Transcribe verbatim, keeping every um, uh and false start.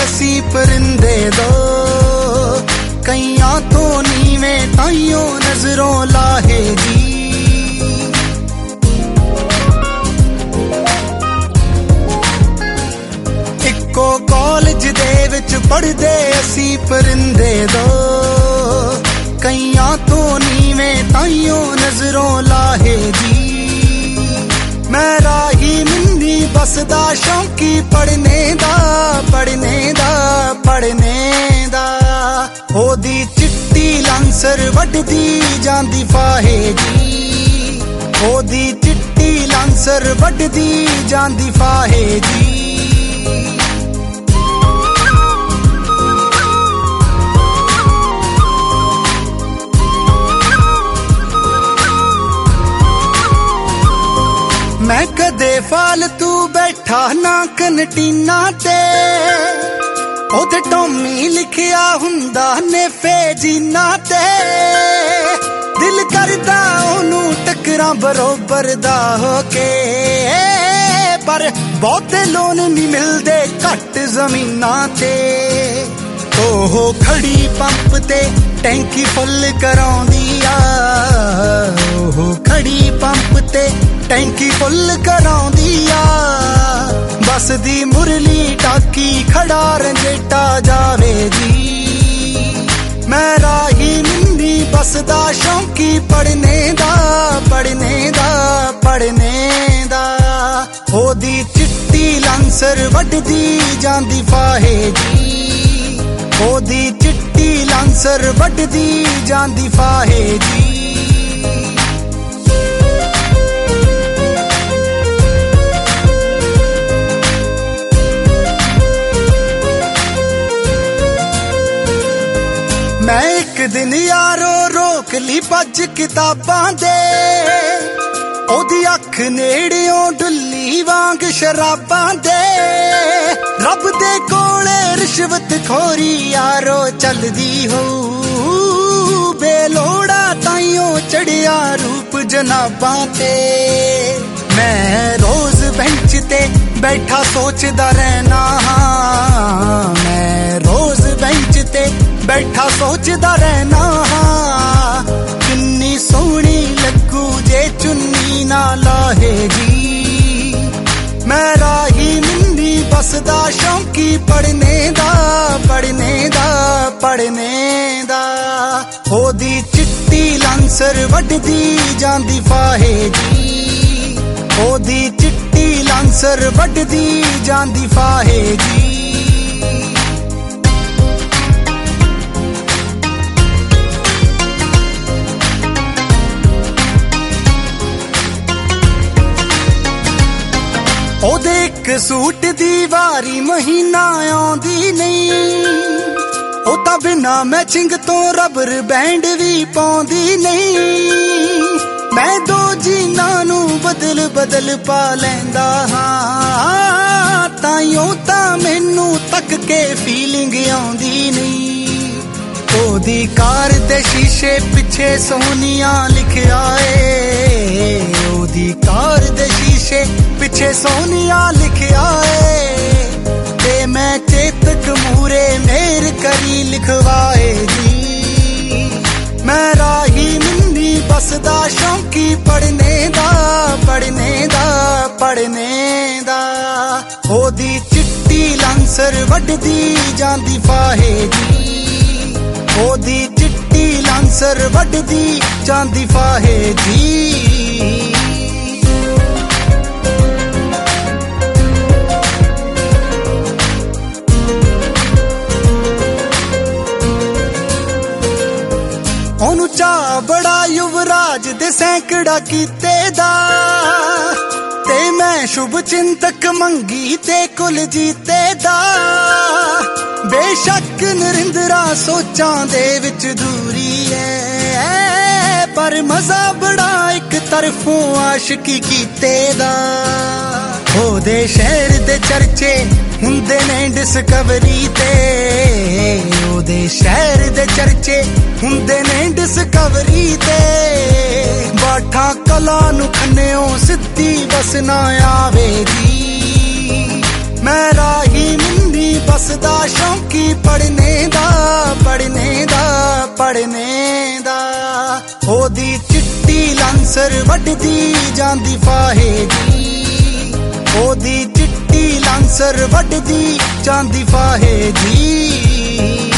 असी परिंदे दो कईयां तो नीवें ताइयों नजरों लाहे जी। इक्को कॉलेज दे विच पढ़दे असी परिंदे दो कईयां तो नीवें ताइयों नजरों लाहे जी। मैं राही मिंदी बसदा शौकी पढ़ने दा पढ़ने दा पढ़ने दा। ओदी चिट्टी लांसर वड्डदी जांदी फाहे जी। ओदी चिट्टी लांसर वड्डदी जांदी फाहे जी। मैं कदे फालतू बैठा ना कनटीना ते ओदे टॉमी लिखिया हुंदा ने फेजीना ते। दिल करदा ओनू टकरा बरोबर दा होके पर बहुते लोन नहीं मिलदे घट जमीना ते। ओहो खड़ी पंप ते टैंकी फुल कराउंदी आ। ओहो खड़ी पंप ते टैंकी फुल कराउंदी आ। बस दी मुरली टाकी खड़ा रंजेटा जावे जी। मैं राही मिंदी बसदा शौकी पढ़ने दा पढ़ने दा पढ़ने दा। ओदी चिट्टी लांसर वड्डदी जांदी फाहे जी। ओदी चिट्टी लांसर वड्डदी जांदी फाहे जी। मैं एक दिन यारो रोक ली भज किताबां दे ओदी अख नेड़ियों डुल्ली वांग शराबां दे। रब दे कोले रिश्वत खोरी यारो चलदी हो बेलोड़ा ताइयों चढ़िया रूप जनाबां ते। मैं रोज बेंच ते बैठा सोचदा रहना हाँ। मैं रोज बेंच ते बैठा सोचदा रहना हाँ। किन्नी सोहनी लगू जे चुन्नी ना लाहेगी। मैं राही मिंदी बसदा शौकी पढ़ने दा पढ़ने दा पढ़ने दा। ओदी चिट्टी लांसर वड्डदी जांदी फाहे जी। ओदी चिट्टी लांसर वड्डदी जांदी फाहे जी। ओदे एक सूट दी वारी महीना आउंदी नहीं। ओ तां बिना मैचिंग तो रबर बैंड भी पाउंदी नहीं। मैं दो जीना नू बदल बदल पा लैंदा हाँ। ताइयों तां मैनू तक के फीलिंग आउंदी नहीं। ओदी कार दे शीशे पिछे सोनिया लिखिया ए। ओदी कार दे शीशे पिछे सोनिया लिखिया ए। ते मैं चेतक मूरे मेर करी लिखवाए जी। मैं राही मिंदी बसदा शौकी पढ़ने दा पढ़ने दा पढ़ने दा। ओदी चिट्टी लांसर वड्डदी जांदी फाहे जी। ओदी चिट्टी लांसर वड्डदी जांदी फाहे जी। ओनू चा बड़ा युवराज दे सैकड़ा कीते दा। ते मैं शुभ चिंतक मंगी ते कुल जीते दा। बेशक नरिंदरा सोचां दे विच दूरी है पर मजा बड़ा एक तरफों आशिकी कीते दा। ओदे शहर दे चर्चे हुंदे ने डिस्कवरी ते। ओदे शहर दे चर्चे हुंदे ने डिस्कवरी ते। बाठा कला नू खन्नेओ सिद्धी बस ना आवेगी। मैं राही मिंदी ਨਹੀਂ ਬਸਦਾ ਸ਼ੌਂਕੀ ਪੜਨੇ ਦਾ ਪੜਨੇ ਦਾ ਪੜਨੇ ਦਾ ਉਹਦੀ ਚਿੱਟੀ ਲਾਂਸਰ ਵੱਢਦੀ ਜਾਂਦੀ ਫਾਹੇ ਜੀ ਉਹਦੀ ਚਿੱਟੀ ਲਾਂਸਰ ਵੱਢਦੀ ਜਾਂਦੀ ਫਾਹੇ ਜੀ